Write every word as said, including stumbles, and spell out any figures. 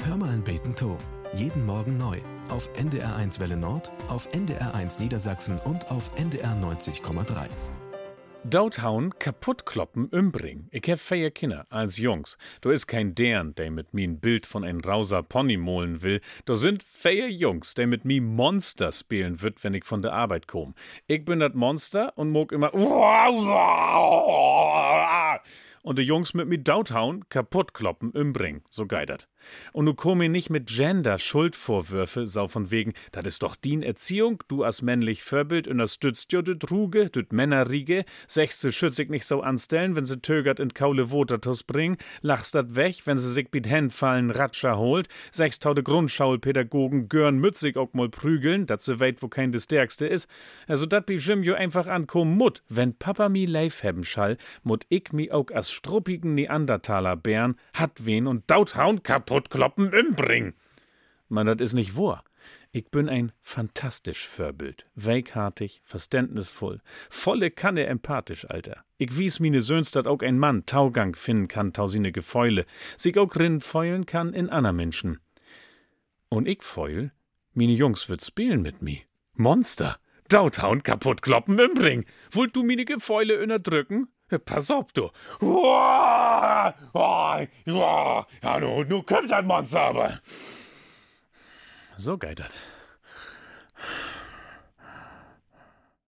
Hör mal ein Beten to. Jeden Morgen neu. Auf N D R eins Welle Nord, auf N D R eins Niedersachsen und auf N D R neunzig Komma drei. Douthauen kaputtkloppen umbring. Ich hab vier Kinder als Jungs. Du is kein dern, der mit mi ein Bild von ein rauser Pony molen will. Du sind vier Jungs, der mit mi Monster spielen wird, wenn ich von der Arbeit komm. Ich bin dat Monster und mog immer und die Jungs mit mi Douthauen kaputtkloppen umbring. So geidert. Und du komm mir nicht mit Gender-Schuldvorwürfe, sau von wegen, dat is doch din Erziehung, du as männlich Vorbild unterstützt jo düt Ruge, düt Männerriege, sechste schütz ich nicht so anstellen, wenn se tögert in kaule Wotertus bring, lachst dat weg, wenn se sich mit Händ fallen Ratscher holt, sechstaude Grundschulpädagogen gören mützig auch mal prügeln, dat se weit, wo kein des Stärkste is. Also dat bi Jim jo einfach ankommen mut, wenn Papa mi leif hebben schall, mut ich mi auch as struppigen Neandertaler Bären, hat wen und Douthauen kaputt kloppen umbring. Man, das is nicht wahr. Ich bin ein fantastisch Vorbild. Weichhartig, verständnisvoll, volle Kanne empathisch, Alter. Ich wies mine Söns, dat auch ein Mann Taugang finden kann, tausine Gefäule, sich auch rin feulen kann in aner Menschen. Und ich feul, mine Jungs wird spielen mit mi. Monster, Douthauen kaputt kloppen umbring. Wollt du mine Gefäule unterdrücken? Pass auf, du. Ja, nu, nu kommt ein Monster, aber. So geht das.